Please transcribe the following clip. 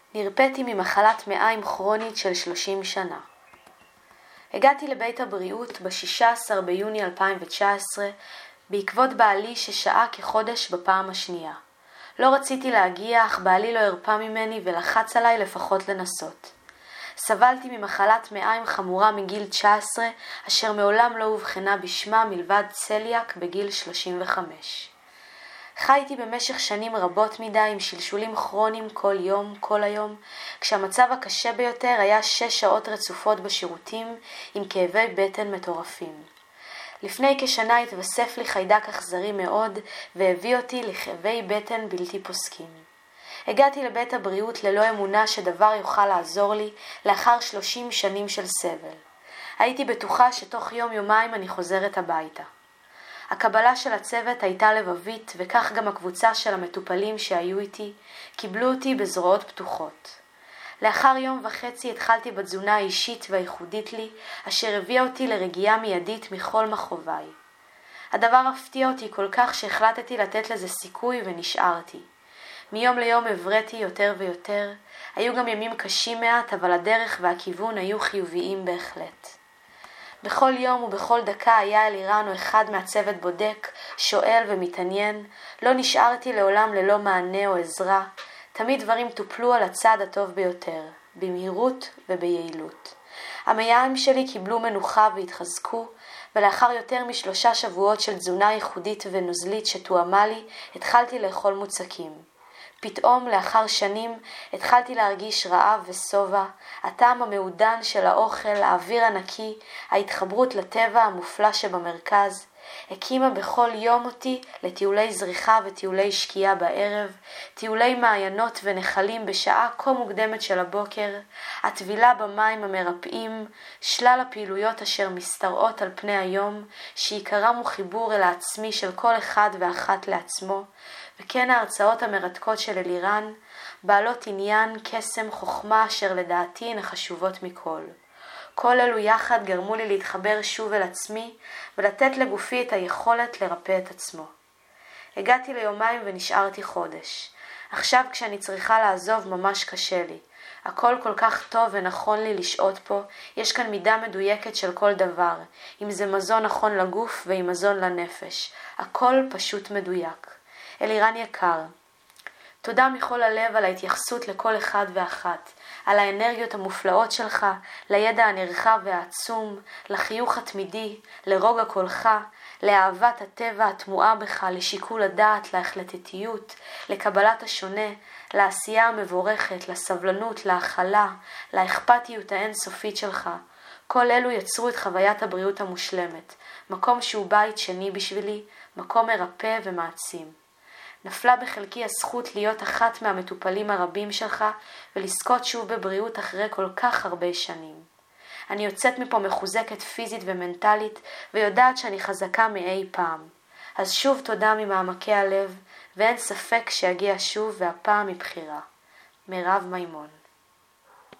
נרפאתי ממחלת מעיים כרונית של 30 שנה. הגעתי לבית הבריאות ב-16 ביוני 2019 בעקבות בעלי ששעה כחודש בפעם השנייה. לא רציתי להגיע, אך בעלי לא הרפה ממני ולחץ עליי לפחות לנסות. סבלתי ממחלת מעיים חמורה מגיל 19, אשר מעולם לא הובחנה בשמה מלבד צליאק בגיל 35. חייתי במשך שנים רבות מדי עם שלשולים כרוניים כל יום, כל היום, כשהמצב הקשה ביותר היה 6 שעות רצופות בשירותים עם כאבי בטן מטורפים. לפני כשנה התווסף לי חיידק אכזרי מאוד והביא אותי לכאבי בטן בלתי פוסקים. הגעתי לבית הבריאות ללא אמונה שדבר יוכל לעזור לי לאחר 30 שנים של סבל. הייתי בטוחה שתוך יום-יומיים אני חוזרת הביתה. הקבלה של הצוות הייתה לבבית, וכך גם הקבוצה של המטופלים שהיו איתי קיבלו אותי בזרועות פתוחות. לאחר יום וחצי התחלתי בתזונה האישית והייחודית לי, אשר הביאה אותי לרגיעה מיידית מכל מכאוביי. הדבר הפתיע אותי כל כך שהחלטתי לתת לזה סיכוי ונשארתי. מיום ליום הבראתי יותר ויותר, היו גם ימים קשים מעט, אבל הדרך והכיוון היו חיוביים בהחלט. בכל יום ובכל דקה היה אלירן או אחד מהצוות בודק, שואל ומתעניין. לא נשארתי לעולם ללא מענה או עזרה. תמיד דברים טופלו על הצד הטוב ביותר, במהירות וביעילות. המעיים שלי קיבלו מנוחה והתחזקו, ולאחר יותר מ3 שבועות של תזונה ייחודית ונוזלית שתואמה לי, התחלתי לאכול מוצקים. פתאום, לאחר שנים, התחלתי להרגיש רעב וסובה, הטעם המעודן של האוכל, האוויר הנקי, ההתחברות לטבע המופלא שבמרכז, הקימה בכל יום אותי לטיולי זריחה וטיולי שקיעה בערב, טיולי מעיינות ונחלים בשעה כה מוקדמת של הבוקר, הטבילה במים המרפאים, שלל הפעילויות אשר מסתרעות על פני היום, שעיקרם הוא חיבור אל העצמי של כל אחד ואחת לעצמו, וכן ההרצאות המרתקות של אלירן, בעלות עניין, קסם, חוכמה אשר לדעתי הן החשובות מכל. כל אלו יחד גרמו לי להתחבר שוב אל עצמי ולתת לגופי את היכולת לרפא את עצמו. הגעתי ליומיים ונשארתי חודש. עכשיו כשאני צריכה לעזוב ממש קשה לי. הכל כל כך טוב ונכון לי לשהות פה, יש כאן מידה מדויקת של כל דבר, אם זה מזון נכון לגוף ועם מזון לנפש. הכל פשוט מדויק. אלירן יקר, תודה מכל הלב על ההתייחסות לכל אחד ואחת, על האנרגיות המופלאות שלך, לידע הנרחב והעצום, לחיוך התמידי, לרוגע קולך, לאהבת הטבע התמועה בך, לשיקול הדעת, להחלטתיות, לקבלת השונה, לעשייה המבורכת, לסבלנות, להכלה, לאכפתיות האינסופית שלך. כל אלו יצרו את חוויית הבריאות המושלמת, מקום שהוא בית שני בשבילי, מקום מרפא ומעצים. נפלה בחלקי הזכות להיות אחת מהמטופלים הרבים שלך ולזכות שוב בבריאות אחרי כל כך הרבה שנים. אני יוצאת מפה מחוזקת פיזית ומנטלית ויודעת שאני חזקה מאי פעם. אז שוב תודה ממעמקי הלב, ואין ספק שיגיע שוב והפעם מבחירה. מירב מימון.